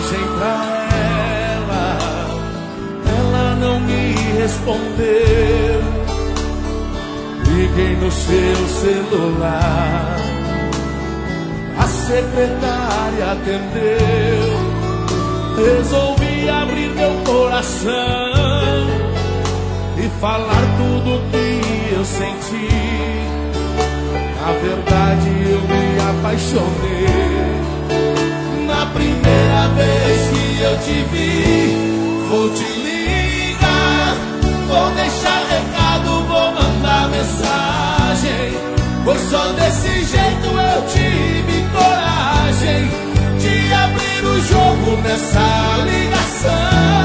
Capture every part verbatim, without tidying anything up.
mensagem pra ela, ela não me respondeu. Liguei no seu celular, a secretária atendeu. Resolvi abrir meu coração e falar tudo que eu senti. Na verdade eu me apaixonei. Na primeira vez que eu te vi, vou te ligar, vou deixar recado, vou mandar mensagem, pois só desse jeito eu tive coragem de abrir o jogo nessa ligação.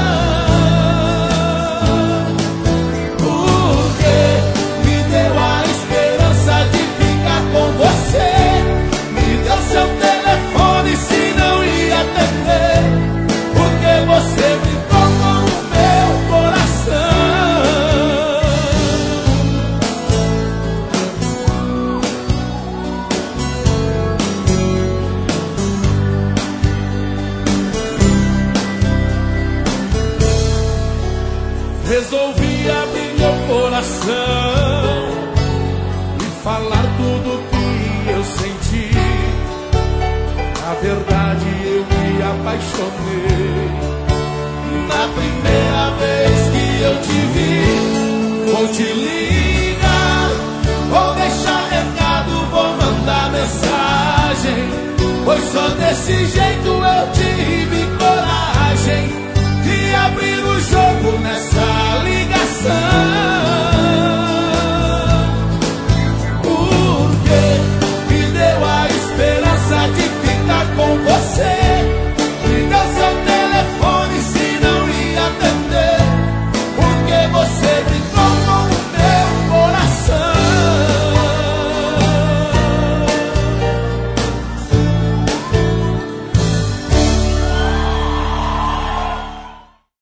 Porque me deu a esperança de ficar com você, me deu seu telefone se não ia atender, porque você brincou com o meu coração. Resolvi abrir meu coração e falar tudo que eu senti. Na verdade eu me apaixonei. Na primeira vez que eu te vi, vou te ligar, vou deixar recado, vou mandar mensagem, pois só desse jeito